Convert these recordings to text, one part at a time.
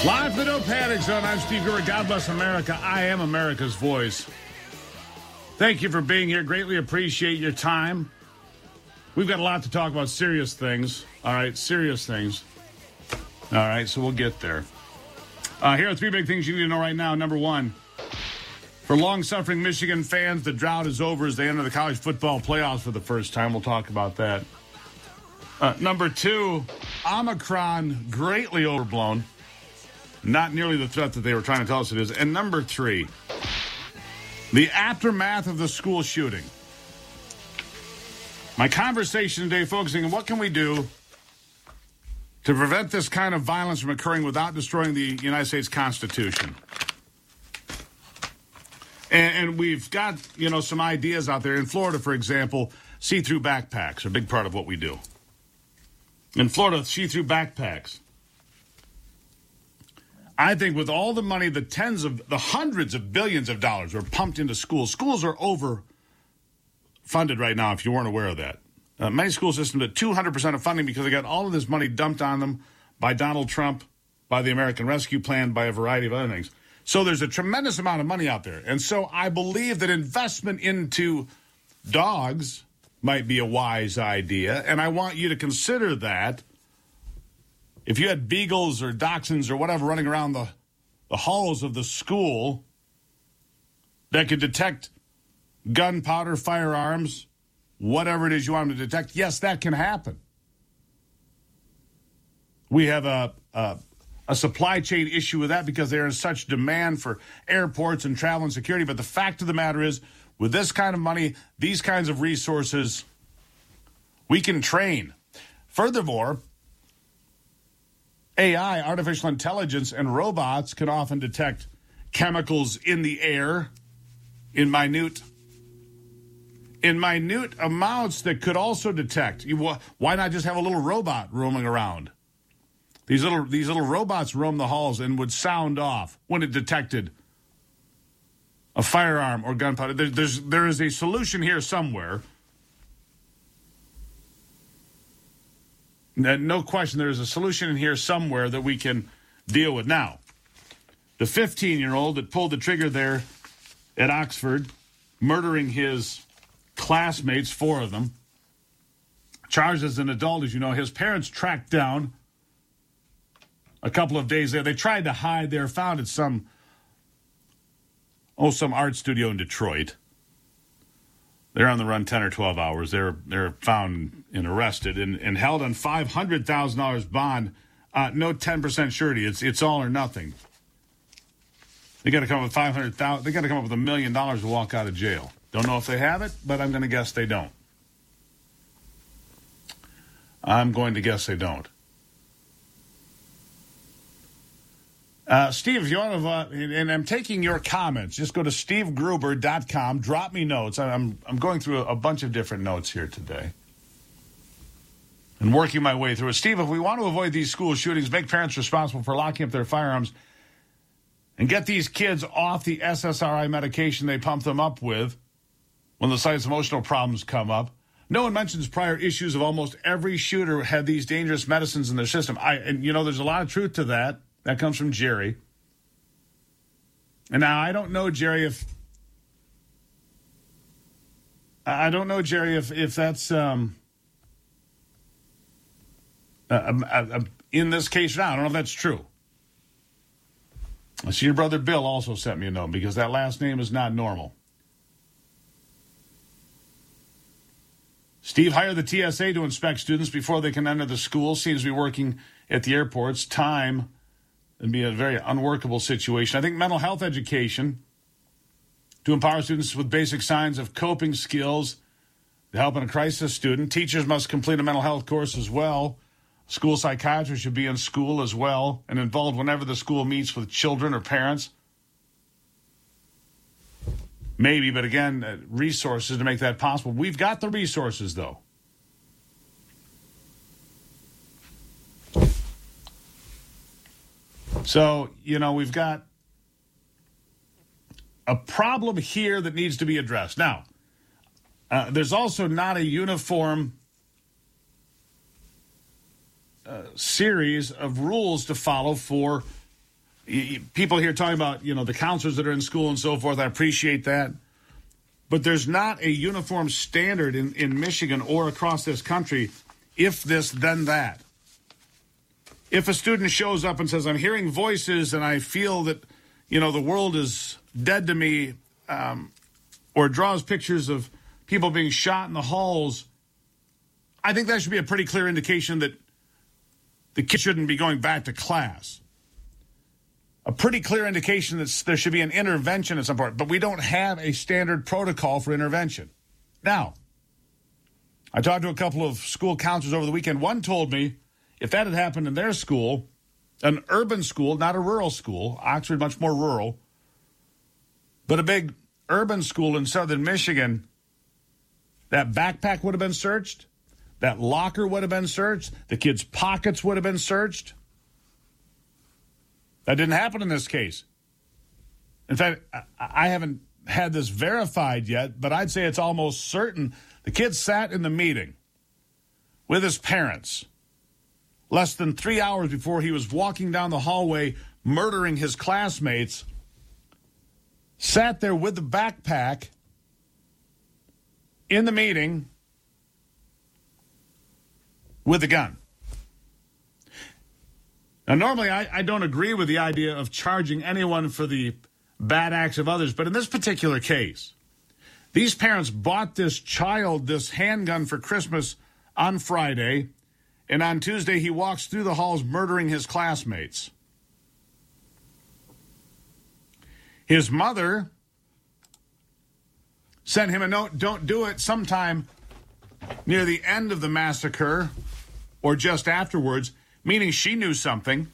Live from the No Panic Zone, I'm Steve Gruber. God bless America. I am America's voice. Thank you for being here. Greatly appreciate your time. We've got a lot to talk about, serious things. All right, serious things. All right, so we'll get there. Here are three big things you need to know right now. Number one, for long-suffering Michigan fans, the drought is over as they enter the college football playoffs for the first time. We'll talk about that. Number two, Omicron greatly overblown. Not nearly the threat that they were trying to tell us it is. And number three, the aftermath of the school shooting. My conversation today focusing on what can we do to prevent this kind of violence from occurring without destroying the United States Constitution. And we've got, some ideas out there. In Florida, for example, see-through backpacks are a big part of what we do. In Florida, see-through backpacks. I think with all the money, the hundreds of billions of dollars are pumped into schools. Schools are overfunded right now, if you weren't aware of that. Many school systems at 200% of funding because they got all of this money dumped on them by Donald Trump, by the American Rescue Plan, by a variety of other things. So there's a tremendous amount of money out there. And so I believe that investment into dogs might be a wise idea. And I want you to consider that. If you had beagles or dachshunds or whatever running around the halls of the school that could detect gunpowder, firearms, whatever it is you want them to detect, yes, that can happen. We have a supply chain issue with that because there is such demand for airports and travel and security. But the fact of the matter is, with this kind of money, these kinds of resources, we can train. Furthermore, AI, artificial intelligence, and robots can often detect chemicals in the air in minute amounts that could also detect. Why not just have a little robot roaming around? These little robots roam the halls and would sound off when it detected a firearm or gunpowder. There is a solution here somewhere. No question, there is a solution in here somewhere that we can deal with. Now, the 15-year-old that pulled the trigger there at Oxford, murdering his classmates, 4 of them, charged as an adult, as you know, his parents tracked down a couple of days there. They tried to hide. They were found at some art studio in Detroit. They're on the run 10 or 12 hours. They're found and arrested and held on $500,000 bond. No 10% surety. It's all or nothing. They got to come up with $500,000. They got to come up with $1 million to walk out of jail. Don't know if they have it, but I'm going to guess they don't. Steve, if you want to, and I'm taking your comments, just go to stevegruber.com, drop me notes. I'm going through a bunch of different notes here today and working my way through it. Steve, if we want to avoid these school shootings, make parents responsible for locking up their firearms and get these kids off the SSRI medication they pump them up with when the slightest emotional problems come up. No one mentions prior issues of almost every shooter had these dangerous medicines in their system. There's a lot of truth to that. That comes from Jerry. And now I don't know, Jerry, if that's in this case or not. I don't know if that's true. I see your brother Bill also sent me a note because that last name is not normal. Steve, hire the TSA to inspect students before they can enter the school. Seems to be working at the airports. Time. It'd be a very unworkable situation. I think mental health education to empower students with basic signs of coping skills to help in a crisis student. Teachers must complete a mental health course as well. School psychiatrists should be in school as well and involved whenever the school meets with children or parents. Maybe, but again, resources to make that possible. We've got the resources, though. So, we've got a problem here that needs to be addressed. Now, there's also not a uniform series of rules to follow for People here talking about, the counselors that are in school and so forth. I appreciate that. But there's not a uniform standard in Michigan or across this country, if this, then that. If a student shows up and says, I'm hearing voices and I feel that, the world is dead to me, or draws pictures of people being shot in the halls, I think that should be a pretty clear indication that the kid shouldn't be going back to class. A pretty clear indication that there should be an intervention at some point. But we don't have a standard protocol for intervention. Now, I talked to a couple of school counselors over the weekend. One told me if that had happened in their school, an urban school, not a rural school, Oxford much more rural, but a big urban school in southern Michigan, that backpack would have been searched, that locker would have been searched, the kids' pockets would have been searched. That didn't happen in this case. In fact, I haven't had this verified yet, but I'd say it's almost certain the kid sat in the meeting with his parents less than 3 hours before he was walking down the hallway murdering his classmates, sat there with the backpack in the meeting with a gun. Now, normally, I don't agree with the idea of charging anyone for the bad acts of others, but in this particular case, these parents bought this child this handgun for Christmas on Friday, and on Tuesday he walks through the halls murdering his classmates. His mother sent him a note, don't do it, sometime near the end of the massacre or just afterwards, meaning she knew something.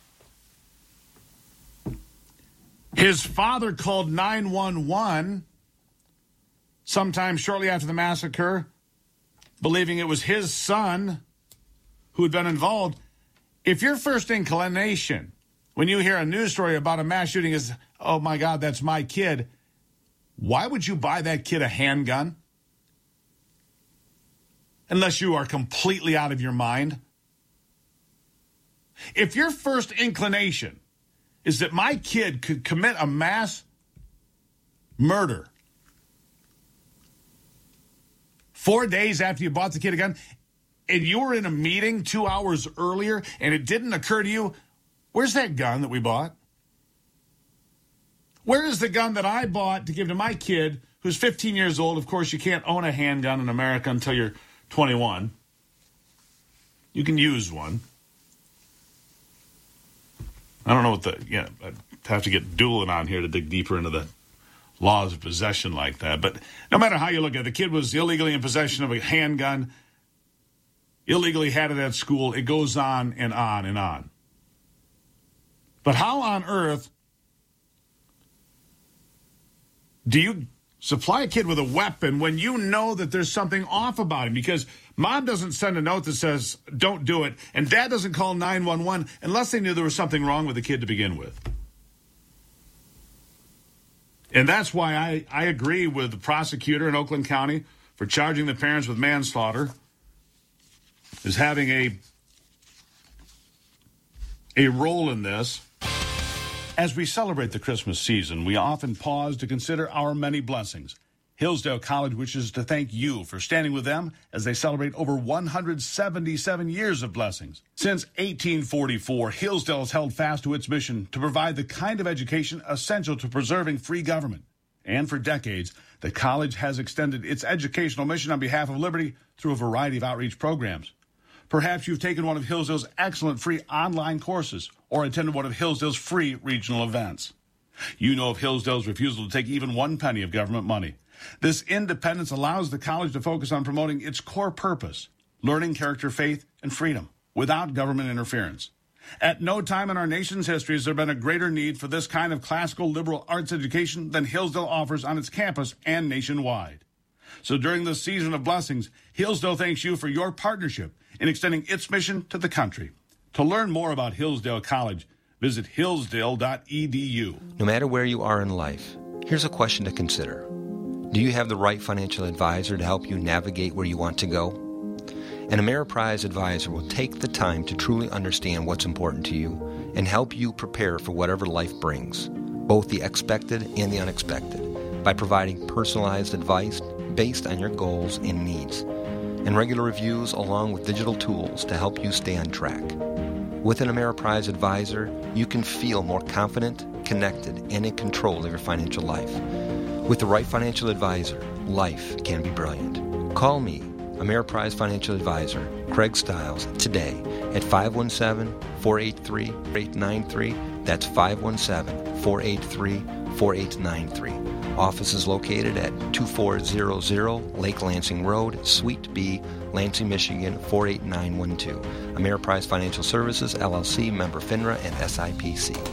His father called 911 sometime shortly after the massacre, believing it was his son who had been involved. If your first inclination when you hear a news story about a mass shooting is, oh my God, that's my kid, why would you buy that kid a handgun? Unless you are completely out of your mind. If your first inclination is that my kid could commit a mass murder 4 days after you bought the kid a gun, and you were in a meeting 2 hours earlier and it didn't occur to you, where's that gun that we bought? Where is the gun that I bought to give to my kid who's 15 years old? Of course, you can't own a handgun in America until you're 21. You can use one. I don't know what I'd have to get Doolin on here to dig deeper into the laws of possession like that. But no matter how you look at it, the kid was illegally in possession of a handgun, illegally had it at school. It goes on and on and on. But how on earth do you supply a kid with a weapon when you know that there's something off about him? Because mom doesn't send a note that says, don't do it, and dad doesn't call 911 unless they knew there was something wrong with the kid to begin with. And that's why I agree with the prosecutor in Oakland County for charging the parents with manslaughter, is having a role in this. As we celebrate the Christmas season, we often pause to consider our many blessings. Hillsdale College wishes to thank you for standing with them as they celebrate over 177 years of blessings. Since 1844, Hillsdale has held fast to its mission to provide the kind of education essential to preserving free government. And for decades, the college has extended its educational mission on behalf of liberty through a variety of outreach programs. Perhaps you've taken one of Hillsdale's excellent free online courses or attended one of Hillsdale's free regional events. You know of Hillsdale's refusal to take even 1 penny of government money. This independence allows the college to focus on promoting its core purpose, learning, character, faith, and freedom, without government interference. At no time in our nation's history has there been a greater need for this kind of classical liberal arts education than Hillsdale offers on its campus and nationwide. So during this season of blessings, Hillsdale thanks you for your partnership in extending its mission to the country. To learn more about Hillsdale College, visit hillsdale.edu. No matter where you are in life, here's a question to consider. Do you have the right financial advisor to help you navigate where you want to go? An Ameriprise advisor will take the time to truly understand what's important to you and help you prepare for whatever life brings, both the expected and the unexpected, by providing personalized advice based on your goals and needs, and regular reviews along with digital tools to help you stay on track. With an Ameriprise advisor, you can feel more confident, connected, and in control of your financial life. With the right financial advisor, life can be brilliant. Call me, Ameriprise Financial Advisor, Craig Stiles, today at 517-483-4893. That's 517-483-4893. Office is located at 2400 Lake Lansing Road, Suite B, Lansing, Michigan, 48912. Ameriprise Financial Services, LLC, member FINRA and SIPC.